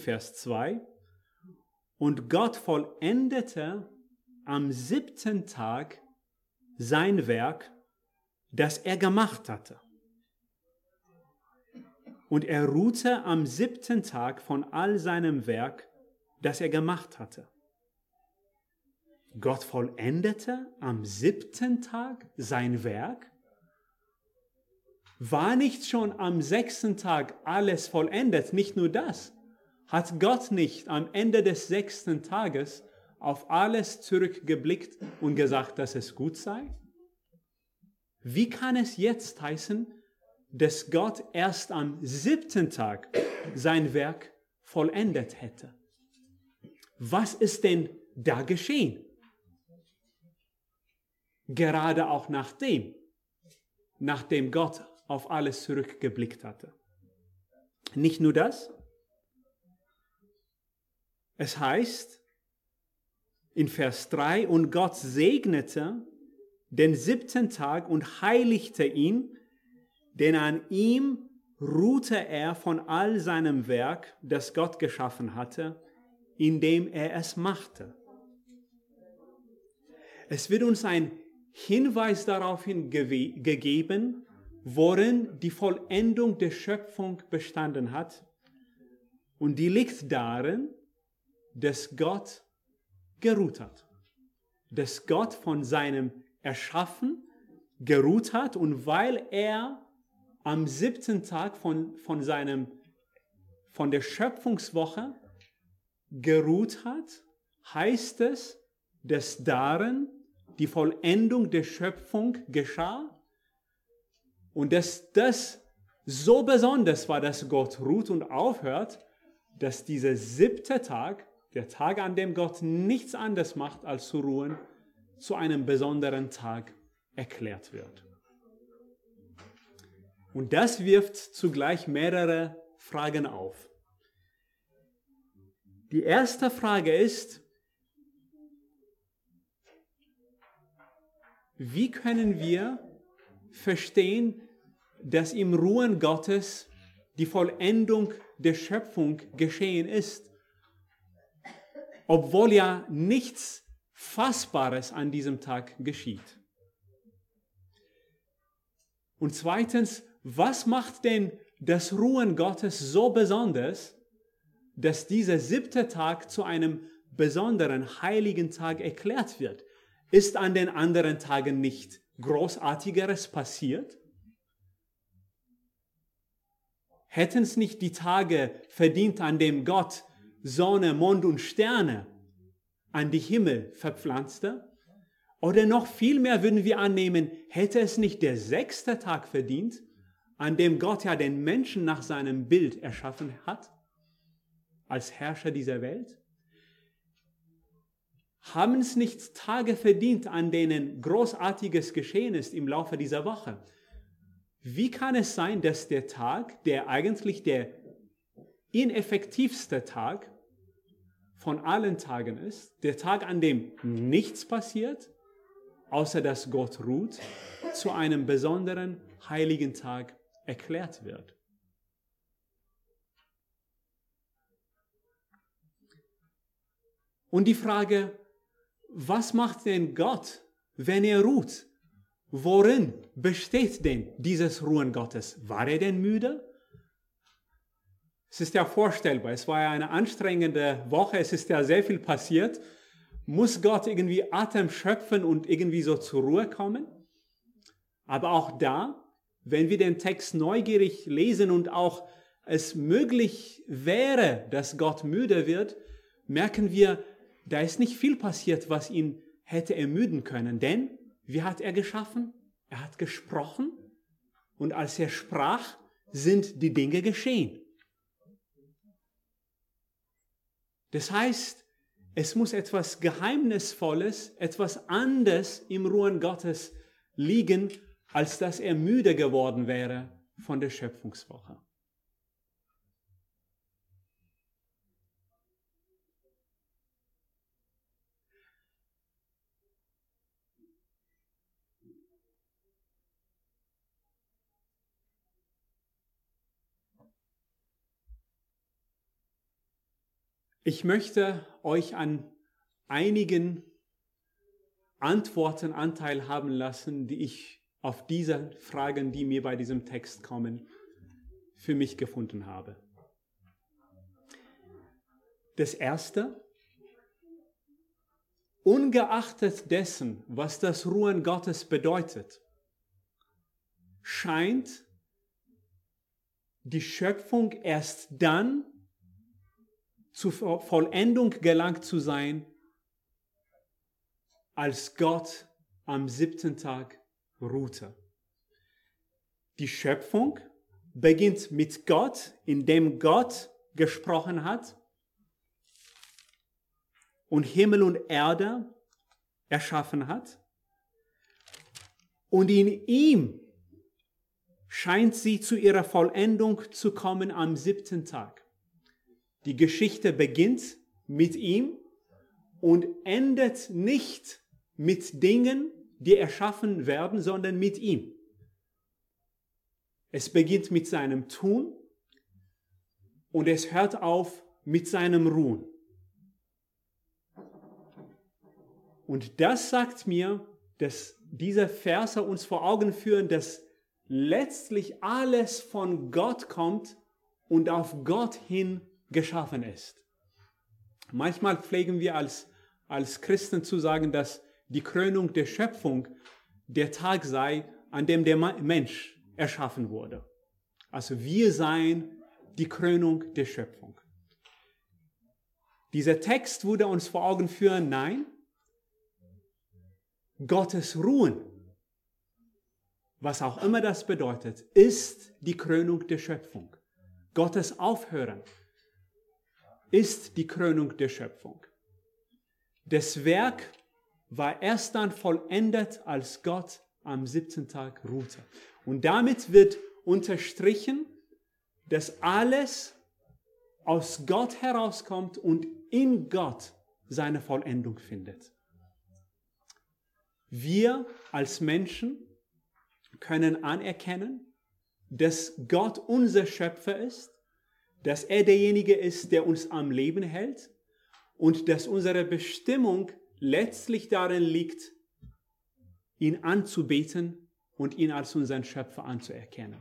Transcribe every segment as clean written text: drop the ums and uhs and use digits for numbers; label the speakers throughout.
Speaker 1: Vers 2. Und Gott vollendete am 7. Tag sein Werk, das er gemacht hatte. Und er ruhte am 7. Tag von all seinem Werk, das er gemacht hatte. Gott vollendete am 7. Tag sein Werk? War nicht schon am 6. Tag alles vollendet? Nicht nur das. Hat Gott nicht am Ende des 6. Tages auf alles zurückgeblickt und gesagt, dass es gut sei? Wie kann es jetzt heißen, dass Gott erst am 7. Tag sein Werk vollendet hätte? Was ist denn da geschehen? Gerade auch nachdem Gott auf alles zurückgeblickt hatte. Nicht nur das. Es heißt in Vers 3, und Gott segnete den 7. Tag und heiligte ihn, denn an ihm ruhte er von all seinem Werk, das Gott geschaffen hatte, indem er es machte. Es wird uns ein Hinweis darauf gegeben, worin die Vollendung der Schöpfung bestanden hat. Und die liegt darin, dass Gott geruht hat. Dass Gott von seinem Erschaffen geruht hat, und weil er am 7. Tag von der Schöpfungswoche geruht hat, heißt es, dass darin die Vollendung der Schöpfung geschah und dass das so besonders war, dass Gott ruht und aufhört, dass dieser 7. Tag, der Tag, an dem Gott nichts anderes macht, als zu ruhen, zu einem besonderen Tag erklärt wird. Und das wirft zugleich mehrere Fragen auf. Die erste Frage ist, wie können wir verstehen, dass im Ruhen Gottes die Vollendung der Schöpfung geschehen ist, obwohl ja nichts Fassbares an diesem Tag geschieht? Und zweitens, was macht denn das Ruhen Gottes so besonders, dass dieser 7. Tag zu einem besonderen heiligen Tag erklärt wird? Ist an den anderen Tagen nicht Großartigeres passiert? Hätten es nicht die Tage verdient, an dem Gott Sonne, Mond und Sterne an die Himmel verpflanzte? Oder noch viel mehr würden wir annehmen, hätte es nicht der 6. Tag verdient, an dem Gott ja den Menschen nach seinem Bild erschaffen hat, als Herrscher dieser Welt? Haben es nicht Tage verdient, an denen Großartiges geschehen ist im Laufe dieser Woche? Wie kann es sein, dass der Tag, der eigentlich der ineffektivste Tag von allen Tagen ist, der Tag, an dem nichts passiert, außer dass Gott ruht, zu einem besonderen heiligen Tag erklärt wird? Und die Frage, was macht denn Gott, wenn er ruht? Worin besteht denn dieses Ruhen Gottes? War er denn müde? Es ist ja vorstellbar, es war ja eine anstrengende Woche, es ist ja sehr viel passiert. Muss Gott irgendwie Atem schöpfen und irgendwie so zur Ruhe kommen? Aber auch da, wenn wir den Text neugierig lesen und auch es möglich wäre, dass Gott müde wird, merken wir, da ist nicht viel passiert, was ihn hätte ermüden können. Denn, wie hat er geschaffen? Er hat gesprochen und als er sprach, sind die Dinge geschehen. Das heißt, es muss etwas Geheimnisvolles, etwas anderes im Ruhen Gottes liegen, als dass er müde geworden wäre von der Schöpfungswoche. Ich möchte euch an einigen Antworten Anteil haben lassen, die ich auf diese Fragen, die mir bei diesem Text kommen, für mich gefunden habe. Das Erste: Ungeachtet dessen, was das Ruhen Gottes bedeutet, scheint die Schöpfung erst dann zur Vollendung gelangt zu sein, als Gott am 7. Tag ruhte. Die Schöpfung beginnt mit Gott, indem Gott gesprochen hat und Himmel und Erde erschaffen hat. Und in ihm scheint sie zu ihrer Vollendung zu kommen am 7. Tag. Die Geschichte beginnt mit ihm und endet nicht mit Dingen, die erschaffen werden, sondern mit ihm. Es beginnt mit seinem Tun und es hört auf mit seinem Ruhen. Und das sagt mir, dass diese Verse uns vor Augen führen, dass letztlich alles von Gott kommt und auf Gott hin geschaffen ist. Manchmal pflegen wir als Christen zu sagen, dass die Krönung der Schöpfung der Tag sei, an dem der Mensch erschaffen wurde. Also wir seien die Krönung der Schöpfung. Dieser Text würde uns vor Augen führen, nein, Gottes Ruhen, was auch immer das bedeutet, ist die Krönung der Schöpfung. Gottes Aufhören ist die Krönung der Schöpfung. Das Werk war erst dann vollendet, als Gott am 7. Tag ruhte. Und damit wird unterstrichen, dass alles aus Gott herauskommt und in Gott seine Vollendung findet. Wir als Menschen können anerkennen, dass Gott unser Schöpfer ist, dass er derjenige ist, der uns am Leben hält und dass unsere Bestimmung letztlich darin liegt, ihn anzubeten und ihn als unseren Schöpfer anzuerkennen.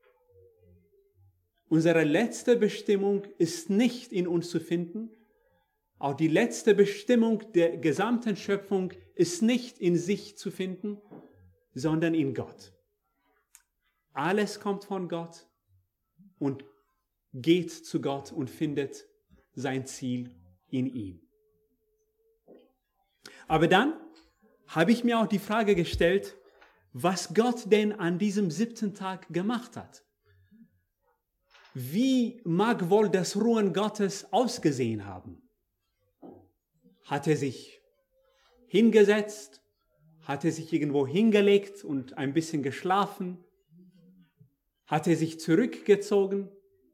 Speaker 1: Unsere letzte Bestimmung ist nicht in uns zu finden. Auch die letzte Bestimmung der gesamten Schöpfung ist nicht in sich zu finden, sondern in Gott. Alles kommt von Gott und geht zu Gott und findet sein Ziel in ihm. Aber dann habe ich mir auch die Frage gestellt, was Gott denn an diesem 7. Tag gemacht hat. Wie mag wohl das Ruhen Gottes ausgesehen haben? Hat er sich hingesetzt? Hat er sich irgendwo hingelegt und ein bisschen geschlafen? Hat er sich zurückgezogen?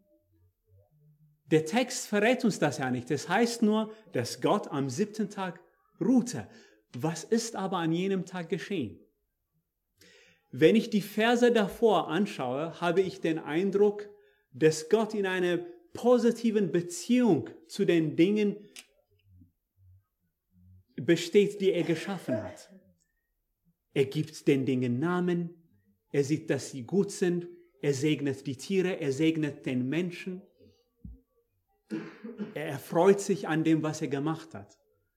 Speaker 1: Der Text verrät uns das ja nicht. Es heißt nur, dass Gott am 7. Tag ruhte. Was ist aber an jenem Tag geschehen? Wenn ich die Verse davor anschaue, habe ich den Eindruck, dass Gott in einer positiven Beziehung zu den Dingen besteht, die er geschaffen hat. Er gibt den Dingen Namen, er sieht, dass sie gut sind, er segnet die Tiere, er segnet den Menschen. Er erfreut sich an dem, was er gemacht hat.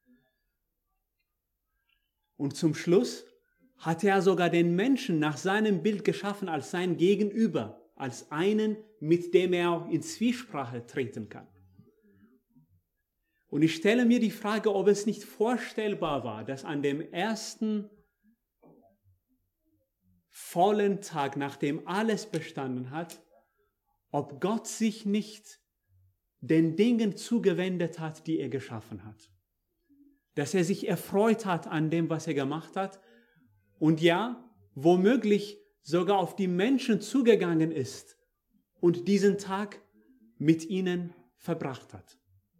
Speaker 1: Und zum Schluss hat er sogar den Menschen nach seinem Bild geschaffen als sein Gegenüber, als einen, mit dem er auch in Zwiesprache treten kann. Und ich stelle mir die Frage, ob es nicht vorstellbar war, dass an dem ersten vollen Tag, nachdem alles bestanden hat, ob Gott sich nicht den Dingen zugewendet hat, die er geschaffen hat. Dass er sich erfreut hat an dem, was er gemacht hat und ja, womöglich sogar auf die Menschen zugegangen ist und diesen Tag mit ihnen verbracht hat.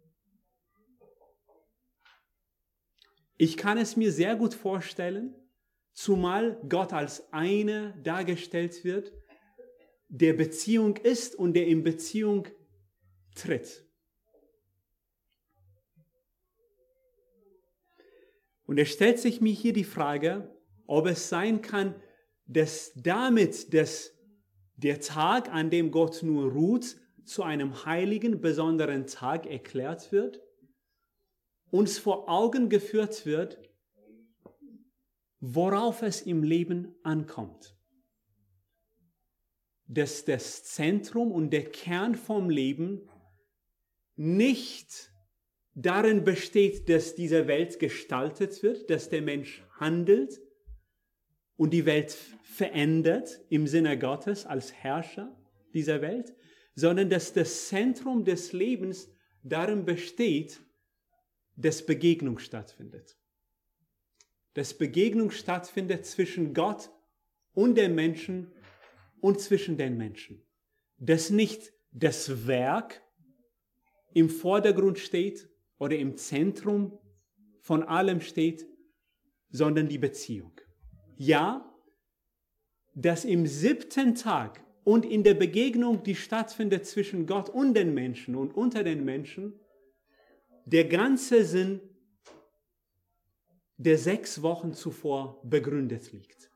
Speaker 1: Ich kann es mir sehr gut vorstellen, zumal Gott als einer dargestellt wird, der der Beziehung ist und der in Beziehung tritt. Und es stellt sich mir hier die Frage, ob es sein kann, dass damit der Tag, an dem Gott nur ruht, zu einem heiligen, besonderen Tag erklärt wird, uns vor Augen geführt wird, worauf es im Leben ankommt. Dass das Zentrum und der Kern vom Leben nicht darin besteht, dass diese Welt gestaltet wird, dass der Mensch handelt und die Welt verändert im Sinne Gottes als Herrscher dieser Welt, sondern dass das Zentrum des Lebens darin besteht, dass Begegnung stattfindet. Dass Begegnung stattfindet zwischen Gott und den Menschen und zwischen den Menschen. Dass nicht das Werk im Vordergrund steht oder im Zentrum von allem steht, sondern die Beziehung. Ja, dass im 7. Tag und in der Begegnung, die stattfindet zwischen Gott und den Menschen und unter den Menschen, der ganze Sinn der 6 Wochen zuvor begründet liegt.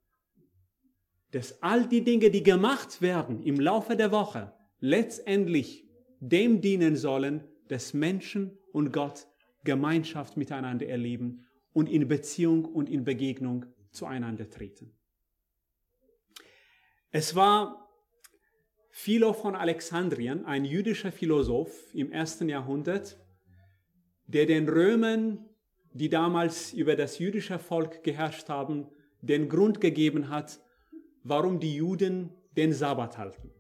Speaker 1: Dass all die Dinge, die gemacht werden im Laufe der Woche, letztendlich dem dienen sollen, dass Menschen und Gott Gemeinschaft miteinander erleben und in Beziehung und in Begegnung zueinander treten. Es war Philo von Alexandrien, ein jüdischer Philosoph im 1. Jahrhundert, der den Römern, die damals über das jüdische Volk geherrscht haben, den Grund gegeben hat, warum die Juden den Sabbat halten.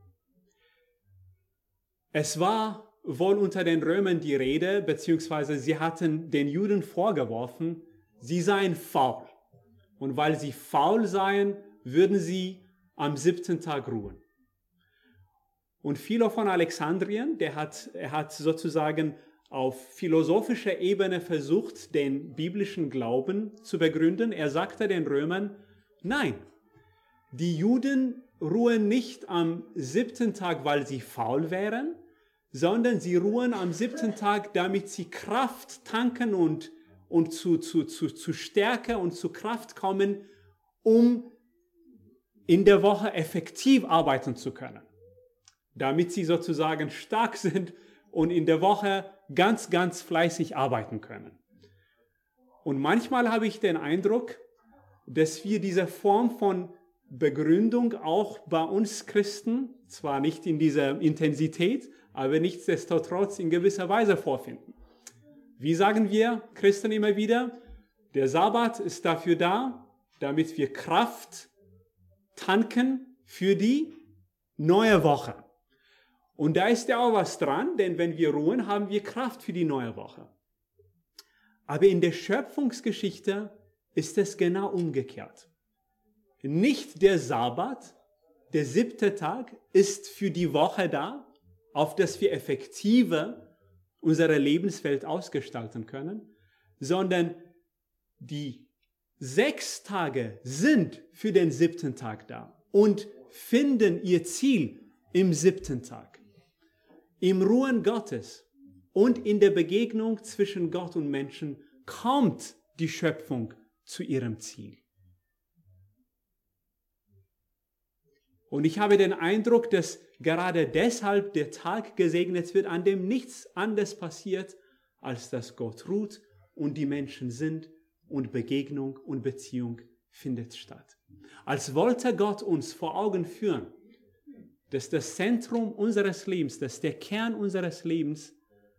Speaker 1: Es war wohl unter den Römern die Rede, beziehungsweise sie hatten den Juden vorgeworfen, sie seien faul. Und weil sie faul seien, würden sie am 7. Tag ruhen. Und Philo von Alexandrien, er hat sozusagen auf philosophischer Ebene versucht, den biblischen Glauben zu begründen. Er sagte den Römern, nein, die Juden ruhen nicht am 7. Tag, weil sie faul wären, sondern sie ruhen am 7. Tag, damit sie Kraft tanken und zu Stärke und zu Kraft kommen, um in der Woche effektiv arbeiten zu können. Damit sie sozusagen stark sind und in der Woche ganz, ganz fleißig arbeiten können. Und manchmal habe ich den Eindruck, dass wir diese Form von Begründung auch bei uns Christen, zwar nicht in dieser Intensität, aber nichtsdestotrotz in gewisser Weise vorfinden. Wie sagen wir Christen immer wieder? Der Sabbat ist dafür da, damit wir Kraft tanken für die neue Woche. Und da ist ja auch was dran, denn wenn wir ruhen, haben wir Kraft für die neue Woche. Aber in der Schöpfungsgeschichte ist es genau umgekehrt. Nicht der Sabbat, der 7. Tag, ist für die Woche da, auf das wir effektiver unsere Lebenswelt ausgestalten können, sondern die 6 Tage sind für den 7. Tag da und finden ihr Ziel im 7. Tag. Im Ruhen Gottes und in der Begegnung zwischen Gott und Menschen kommt die Schöpfung zu ihrem Ziel. Und ich habe den Eindruck, dass gerade deshalb der Tag gesegnet wird, an dem nichts anderes passiert, als dass Gott ruht und die Menschen sind und Begegnung und Beziehung findet statt. Als wollte Gott uns vor Augen führen, dass das Zentrum unseres Lebens, dass der Kern unseres Lebens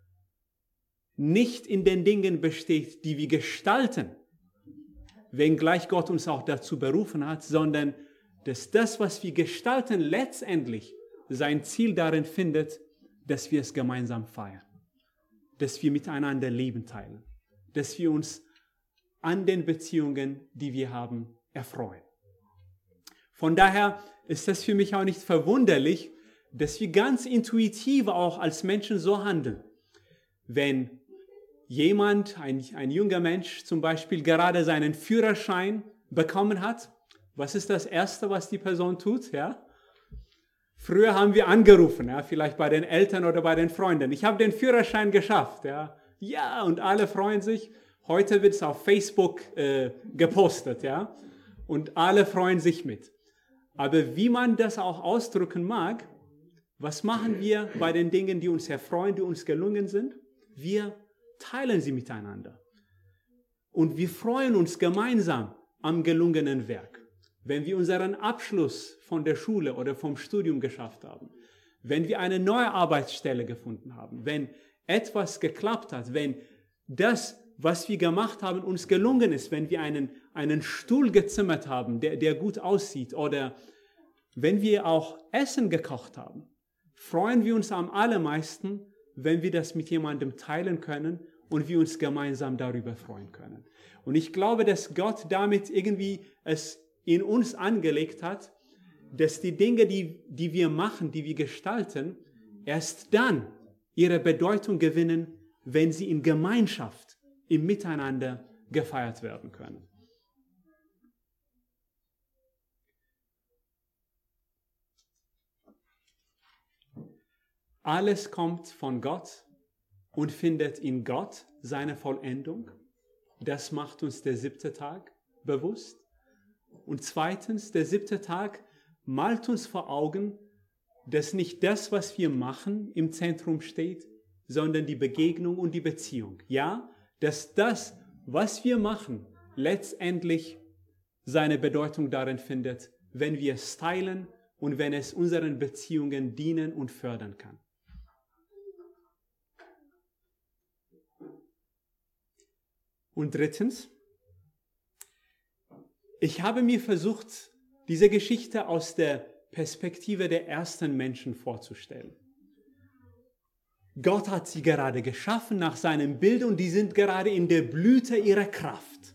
Speaker 1: nicht in den Dingen besteht, die wir gestalten, wenngleich Gott uns auch dazu berufen hat, sondern dass das, was wir gestalten, letztendlich sein Ziel darin findet, dass wir es gemeinsam feiern, dass wir miteinander Leben teilen, dass wir uns an den Beziehungen, die wir haben, erfreuen. Von daher ist es für mich auch nicht verwunderlich, dass wir ganz intuitiv auch als Menschen so handeln. Wenn jemand, ein junger Mensch zum Beispiel, gerade seinen Führerschein bekommen hat, was ist das Erste, was die Person tut? Ja? Früher haben wir angerufen, ja, vielleicht bei den Eltern oder bei den Freunden. Ich habe den Führerschein geschafft. Ja, und alle freuen sich. Heute wird es auf Facebook gepostet, ja, und alle freuen sich mit. Aber wie man das auch ausdrücken mag, was machen wir bei den Dingen, die uns erfreuen, die uns gelungen sind? Wir teilen sie miteinander. Und wir freuen uns gemeinsam am gelungenen Werk. Wenn wir unseren Abschluss von der Schule oder vom Studium geschafft haben, wenn wir eine neue Arbeitsstelle gefunden haben, wenn etwas geklappt hat, wenn das, was wir gemacht haben, uns gelungen ist, wenn wir einen Stuhl gezimmert haben, der gut aussieht, oder wenn wir auch Essen gekocht haben, freuen wir uns am allermeisten, wenn wir das mit jemandem teilen können und wir uns gemeinsam darüber freuen können. Und ich glaube, dass Gott damit irgendwie es in uns angelegt hat, dass die Dinge, die wir machen, die wir gestalten, erst dann ihre Bedeutung gewinnen, wenn sie in Gemeinschaft, im Miteinander gefeiert werden können. Alles kommt von Gott und findet in Gott seine Vollendung. Das macht uns der 7. Tag bewusst. Und zweitens, der 7. Tag malt uns vor Augen, dass nicht das, was wir machen, im Zentrum steht, sondern die Begegnung und die Beziehung. Ja, dass das, was wir machen, letztendlich seine Bedeutung darin findet, wenn wir es teilen und wenn es unseren Beziehungen dienen und fördern kann. Und drittens, ich habe mir versucht, diese Geschichte aus der Perspektive der ersten Menschen vorzustellen. Gott hat sie gerade geschaffen nach seinem Bild und die sind gerade in der Blüte ihrer Kraft.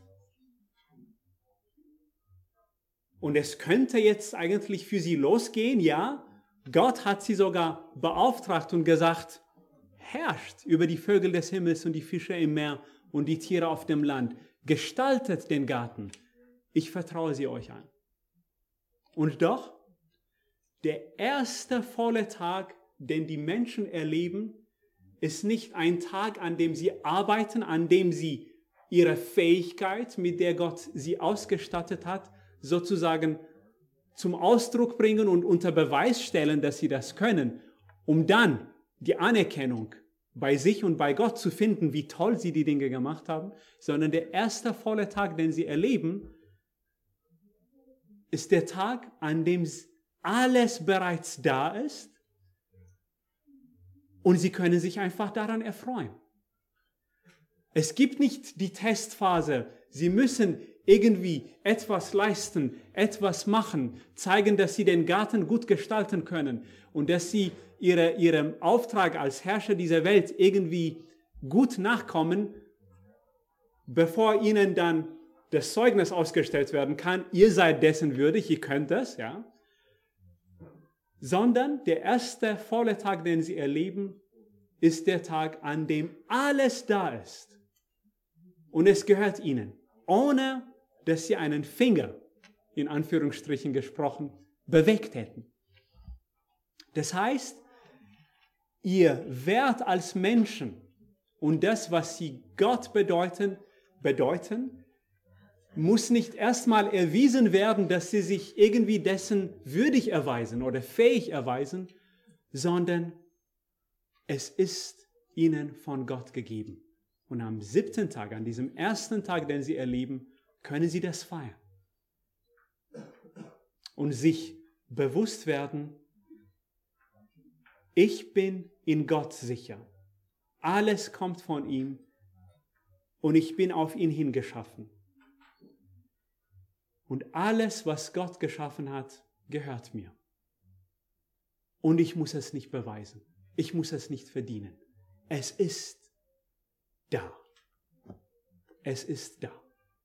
Speaker 1: Und es könnte jetzt eigentlich für sie losgehen, ja. Gott hat sie sogar beauftragt und gesagt, herrscht über die Vögel des Himmels und die Fische im Meer und die Tiere auf dem Land. Gestaltet den Garten. Ich vertraue sie euch an. Und doch, der erste volle Tag, den die Menschen erleben, ist nicht ein Tag, an dem sie arbeiten, an dem sie ihre Fähigkeit, mit der Gott sie ausgestattet hat, sozusagen zum Ausdruck bringen und unter Beweis stellen, dass sie das können, um dann die Anerkennung bei sich und bei Gott zu finden, wie toll sie die Dinge gemacht haben, sondern der erste volle Tag, den sie erleben, ist der Tag, an dem alles bereits da ist und sie können sich einfach daran erfreuen. Es gibt nicht die Testphase, sie müssen irgendwie etwas leisten, etwas machen, zeigen, dass sie den Garten gut gestalten können und dass sie ihrem Auftrag als Herrscher dieser Welt irgendwie gut nachkommen, bevor ihnen dann das Zeugnis ausgestellt werden kann, ihr seid dessen würdig, ihr könnt das, ja. Sondern der erste volle Tag, den sie erleben, ist der Tag, an dem alles da ist. Und es gehört ihnen, ohne dass sie einen Finger, in Anführungsstrichen gesprochen, bewegt hätten. Das heißt, ihr Wert als Menschen und das, was sie Gott bedeuten, muss nicht erstmal erwiesen werden, dass sie sich irgendwie dessen würdig erweisen oder fähig erweisen, sondern es ist ihnen von Gott gegeben. Und am 7. Tag, an diesem ersten Tag, den sie erleben, können sie das feiern. Und sich bewusst werden, ich bin in Gott sicher. Alles kommt von ihm und ich bin auf ihn hingeschaffen. Und alles, was Gott geschaffen hat, gehört mir. Und ich muss es nicht beweisen. Ich muss es nicht verdienen. Es ist da. Es ist da.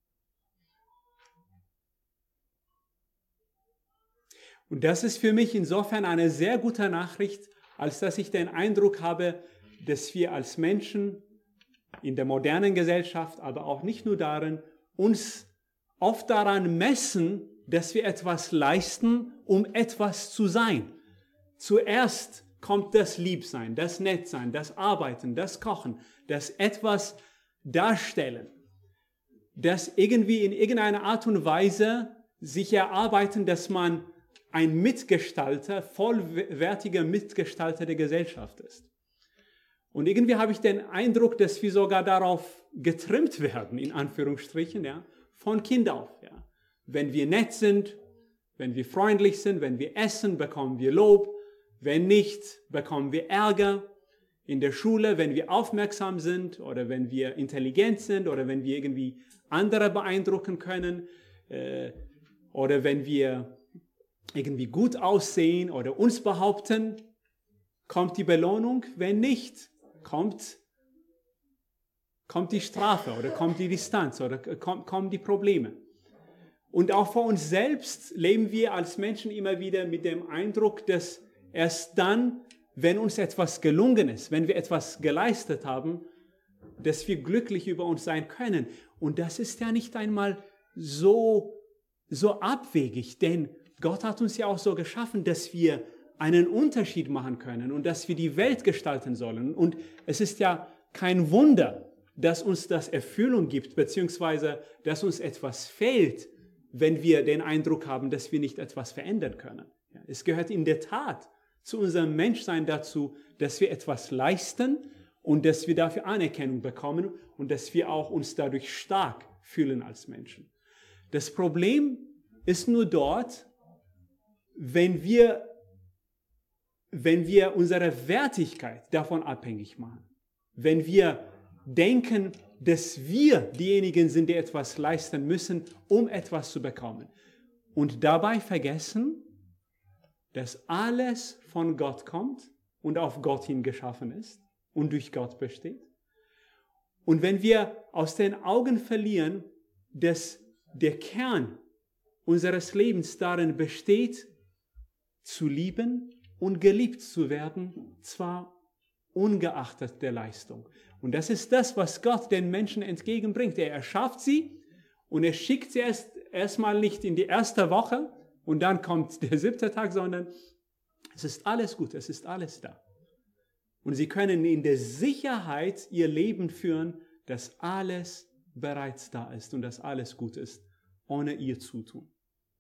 Speaker 1: Und das ist für mich insofern eine sehr gute Nachricht, als dass ich den Eindruck habe, dass wir als Menschen in der modernen Gesellschaft, aber auch nicht nur darin, uns oft daran messen, dass wir etwas leisten, um etwas zu sein. Zuerst kommt das Liebsein, das Nettsein, das Arbeiten, das Kochen, das etwas darstellen. das irgendwie in irgendeiner Art und Weise sich erarbeiten, dass man ein Mitgestalter, vollwertiger Mitgestalter der Gesellschaft ist. Und irgendwie habe ich den Eindruck, dass wir sogar darauf getrimmt werden, in Anführungsstrichen, ja, von Kind auf. Ja. Wenn wir nett sind, wenn wir freundlich sind, wenn wir essen, bekommen wir Lob. Wenn nicht, bekommen wir Ärger. In der Schule, wenn wir aufmerksam sind oder wenn wir intelligent sind oder wenn wir irgendwie andere beeindrucken können oder wenn wir irgendwie gut aussehen oder uns behaupten, kommt die Belohnung. Wenn nicht, kommt die Strafe oder kommt die Distanz oder kommen die Probleme. Und auch vor uns selbst leben wir als Menschen immer wieder mit dem Eindruck, dass erst dann, wenn uns etwas gelungen ist, wenn wir etwas geleistet haben, dass wir glücklich über uns sein können. Und das ist ja nicht einmal so abwegig, denn Gott hat uns ja auch so geschaffen, dass wir einen Unterschied machen können und dass wir die Welt gestalten sollen. Und es ist ja kein Wunder, dass uns das Erfüllung gibt, beziehungsweise dass uns etwas fehlt, wenn wir den Eindruck haben, dass wir nicht etwas verändern können. Ja, es gehört in der Tat zu unserem Menschsein dazu, dass wir etwas leisten und dass wir dafür Anerkennung bekommen und dass wir auch uns dadurch stark fühlen als Menschen. Das Problem ist nur dort, wenn wir unsere Wertigkeit davon abhängig machen. Wenn wir denken, dass wir diejenigen sind, die etwas leisten müssen, um etwas zu bekommen. Und dabei vergessen, dass alles von Gott kommt und auf Gott hin geschaffen ist und durch Gott besteht. Und wenn wir aus den Augen verlieren, dass der Kern unseres Lebens darin besteht, zu lieben und geliebt zu werden, zwar ungeachtet der Leistung. Und das ist das, was Gott den Menschen entgegenbringt. Er erschafft sie und er schickt sie erstmal nicht in die erste Woche, und dann kommt der 7. Tag, sondern es ist alles gut, es ist alles da. Und sie können in der Sicherheit ihr Leben führen, dass alles bereits da ist und dass alles gut ist, ohne ihr Zutun.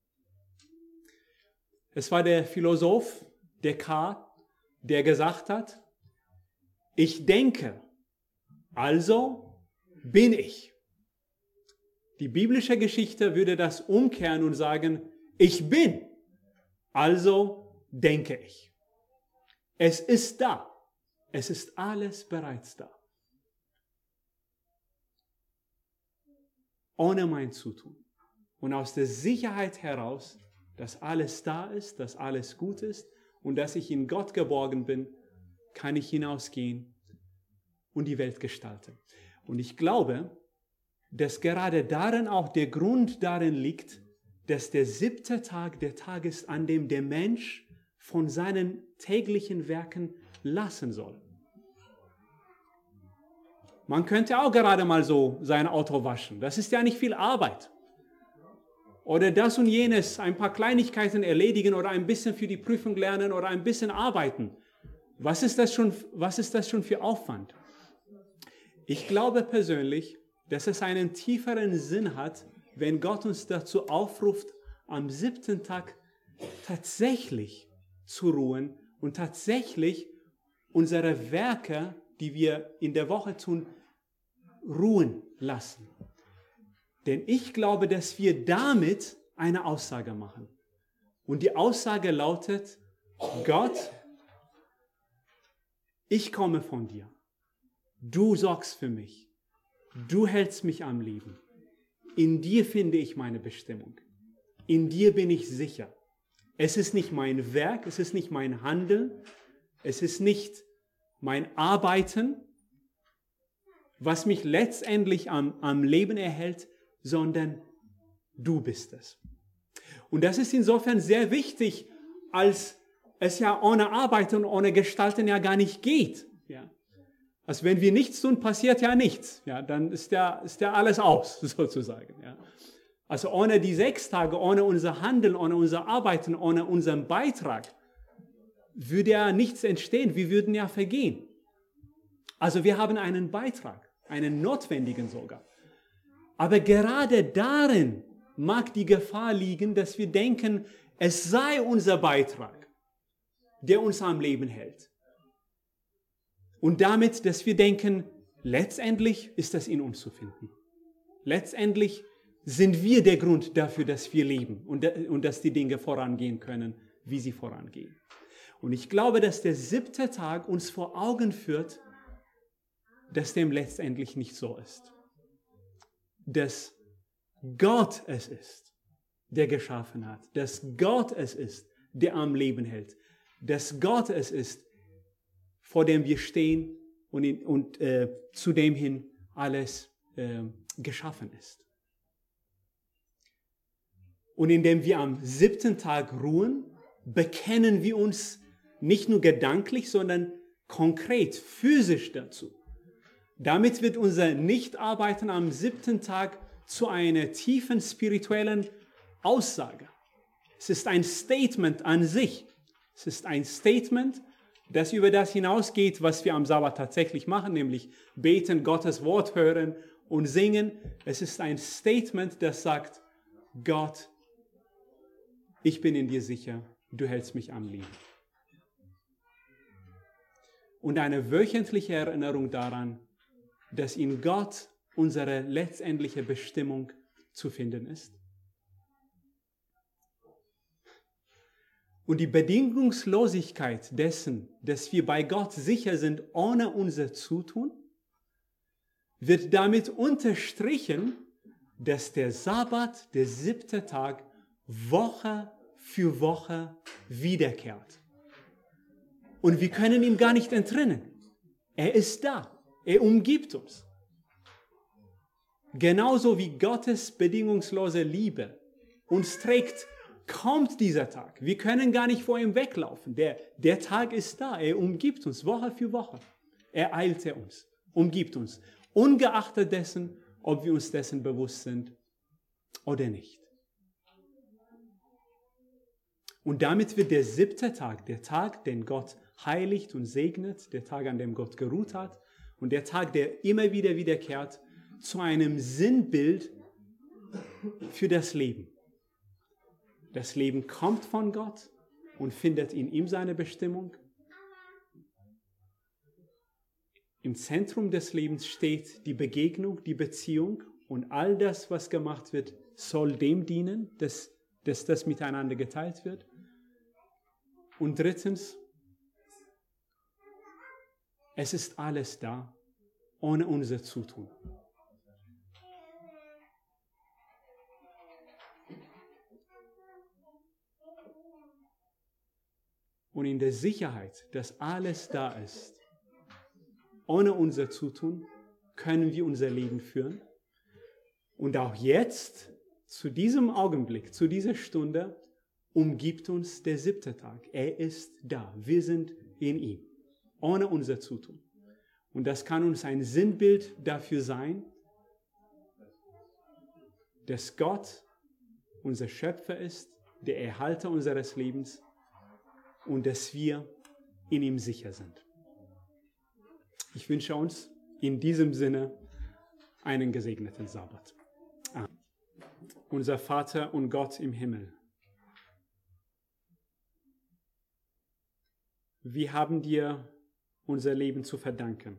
Speaker 1: Es war der Philosoph Descartes, der gesagt hat, ich denke, also bin ich. Die biblische Geschichte würde das umkehren und sagen, ich bin, also denke ich. Es ist da. Es ist alles bereits da. Ohne mein Zutun. Und aus der Sicherheit heraus, dass alles da ist, dass alles gut ist und dass ich in Gott geborgen bin, kann ich hinausgehen und die Welt gestalten. Und ich glaube, dass gerade darin auch der Grund darin liegt, dass der 7. Tag der Tag ist, an dem der Mensch von seinen täglichen Werken lassen soll. Man könnte auch gerade mal so sein Auto waschen. Das ist ja nicht viel Arbeit. Oder das und jenes, ein paar Kleinigkeiten erledigen oder ein bisschen für die Prüfung lernen oder ein bisschen arbeiten. Was ist das schon für Aufwand? Ich glaube persönlich, dass es einen tieferen Sinn hat, wenn Gott uns dazu aufruft, am 7. Tag tatsächlich zu ruhen und tatsächlich unsere Werke, die wir in der Woche tun, ruhen lassen. Denn ich glaube, dass wir damit eine Aussage machen. Und die Aussage lautet, Gott, ich komme von dir. Du sorgst für mich. Du hältst mich am Leben. In dir finde ich meine Bestimmung. In dir bin ich sicher. Es ist nicht mein Werk, es ist nicht mein Handeln, es ist nicht mein Arbeiten, was mich letztendlich am Leben erhält, sondern du bist es. Und das ist insofern sehr wichtig, als es ja ohne Arbeit und ohne Gestalten ja gar nicht geht. Ja. Also wenn wir nichts tun, passiert ja nichts. Ja, dann ist ja alles aus, sozusagen. Ja. Also ohne die 6 Tage, ohne unser Handeln, ohne unser Arbeiten, ohne unseren Beitrag, würde ja nichts entstehen. Wir würden ja vergehen. Also wir haben einen Beitrag, einen notwendigen sogar. Aber gerade darin mag die Gefahr liegen, dass wir denken, es sei unser Beitrag, der uns am Leben hält. Und damit, dass wir denken, letztendlich ist das in uns zu finden. Letztendlich sind wir der Grund dafür, dass wir leben und dass die Dinge vorangehen können, wie sie vorangehen. Und ich glaube, dass der 7. Tag uns vor Augen führt, dass dem letztendlich nicht so ist. Dass Gott es ist, der geschaffen hat. Dass Gott es ist, der am Leben hält. Dass Gott es ist, vor dem wir stehen und zu dem hin alles geschaffen ist. Und indem wir am 7. Tag ruhen, bekennen wir uns nicht nur gedanklich, sondern konkret, physisch dazu. Damit wird unser Nichtarbeiten am 7. Tag zu einer tiefen spirituellen Aussage. Es ist ein Statement an sich. Es ist ein Statement, das über das hinausgeht, was wir am Sabbat tatsächlich machen, nämlich beten, Gottes Wort hören und singen. Es ist ein Statement, das sagt, Gott, ich bin in dir sicher, du hältst mich am Leben. Und eine wöchentliche Erinnerung daran, dass in Gott unsere letztendliche Bestimmung zu finden ist. Und die Bedingungslosigkeit dessen, dass wir bei Gott sicher sind, ohne unser Zutun, wird damit unterstrichen, dass der Sabbat, der 7. Tag, Woche für Woche wiederkehrt. Und wir können ihm gar nicht entrinnen. Er ist da. Er umgibt uns. Genauso wie Gottes bedingungslose Liebe uns trägt, kommt dieser Tag. Wir können gar nicht vor ihm weglaufen. Der Tag ist da. Er umgibt uns Woche für Woche. Er eilte uns, umgibt uns. Ungeachtet dessen, ob wir uns dessen bewusst sind oder nicht. Und damit wird der 7. Tag, der Tag, den Gott heiligt und segnet, der Tag, an dem Gott geruht hat, und der Tag, der immer wieder wiederkehrt, zu einem Sinnbild für das Leben. Das Leben kommt von Gott und findet in ihm seine Bestimmung. Im Zentrum des Lebens steht die Begegnung, die Beziehung, und all das, was gemacht wird, soll dem dienen, dass das miteinander geteilt wird. Und drittens, es ist alles da, ohne unser Zutun. Und in der Sicherheit, dass alles da ist, ohne unser Zutun, können wir unser Leben führen. Und auch jetzt, zu diesem Augenblick, zu dieser Stunde, umgibt uns der 7. Tag. Er ist da. Wir sind in ihm, ohne unser Zutun. Und das kann uns ein Sinnbild dafür sein, dass Gott unser Schöpfer ist, der Erhalter unseres Lebens, und dass wir in ihm sicher sind. Ich wünsche uns in diesem Sinne einen gesegneten Sabbat. Amen. Unser Vater und Gott im Himmel, wir haben dir unser Leben zu verdanken.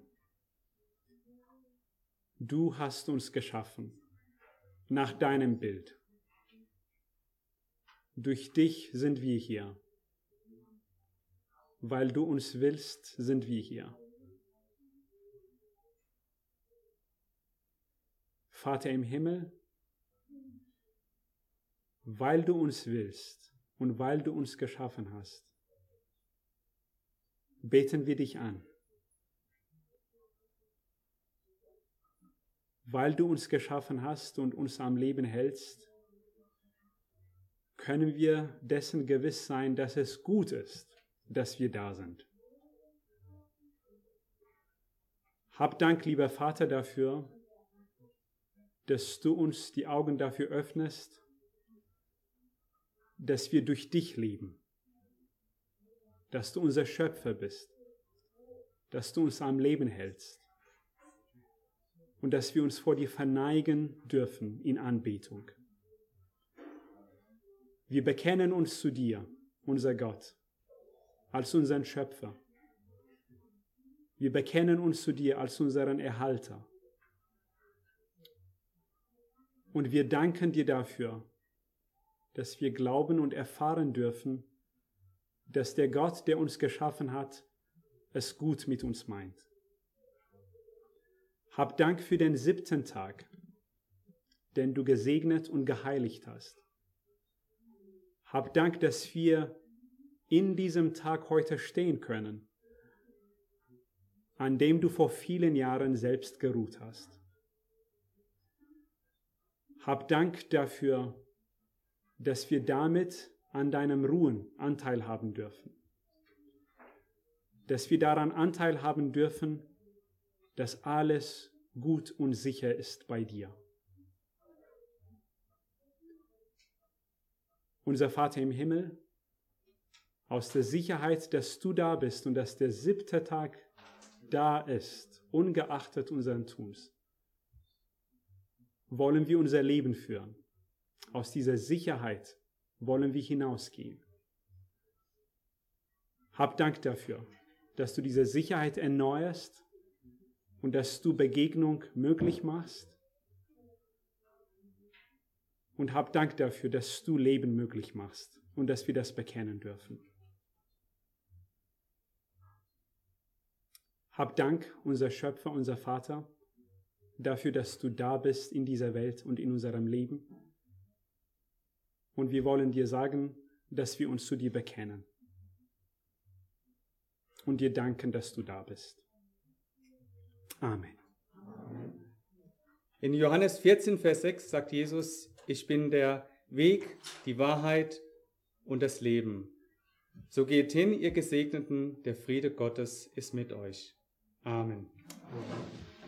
Speaker 1: Du hast uns geschaffen nach deinem Bild. Durch dich sind wir hier. Weil du uns willst, sind wir hier. Vater im Himmel, weil du uns willst und weil du uns geschaffen hast, beten wir dich an. Weil du uns geschaffen hast und uns am Leben hältst, können wir dessen gewiss sein, dass es gut ist, dass wir da sind. Hab Dank, lieber Vater, dafür, dass du uns die Augen dafür öffnest, dass wir durch dich leben, dass du unser Schöpfer bist, dass du uns am Leben hältst und dass wir uns vor dir verneigen dürfen in Anbetung. Wir bekennen uns zu dir, unser Gott, als unseren Schöpfer. Wir bekennen uns zu dir als unseren Erhalter. Und wir danken dir dafür, dass wir glauben und erfahren dürfen, dass der Gott, der uns geschaffen hat, es gut mit uns meint. Hab Dank für den 7. Tag, den du gesegnet und geheiligt hast. Hab Dank, dass wir in diesem Tag heute stehen können, an dem du vor vielen Jahren selbst geruht hast. Hab Dank dafür, dass wir damit an deinem Ruhen Anteil haben dürfen. Dass wir daran Anteil haben dürfen, dass alles gut und sicher ist bei dir. Unser Vater im Himmel, aus der Sicherheit, dass du da bist und dass der 7. Tag da ist, ungeachtet unseren Tuns, wollen wir unser Leben führen. Aus dieser Sicherheit wollen wir hinausgehen. Hab Dank dafür, dass du diese Sicherheit erneuerst und dass du Begegnung möglich machst. Und hab Dank dafür, dass du Leben möglich machst und dass wir das bekennen dürfen. Hab Dank, unser Schöpfer, unser Vater, dafür, dass du da bist in dieser Welt und in unserem Leben. Und wir wollen dir sagen, dass wir uns zu dir bekennen. Und dir danken, dass du da bist. Amen.
Speaker 2: In Johannes 14, Vers 6 sagt Jesus, ich bin der Weg, die Wahrheit und das Leben. So geht hin, ihr Gesegneten, der Friede Gottes ist mit euch. Amen.